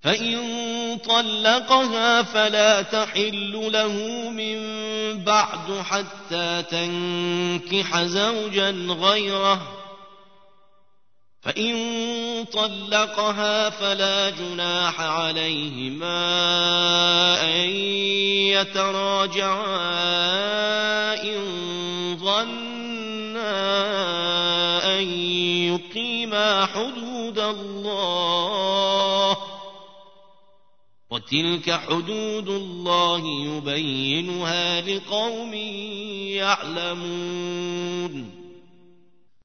فإن طلقها فلا تحل له من بعد حتى تنكح زوجا غيره، فإن طلقها فلا جناح عليهما أن يتراجعا إن ظنا أن يقيما حدود الله، وتلك حدود الله يبينها لقوم يعلمون.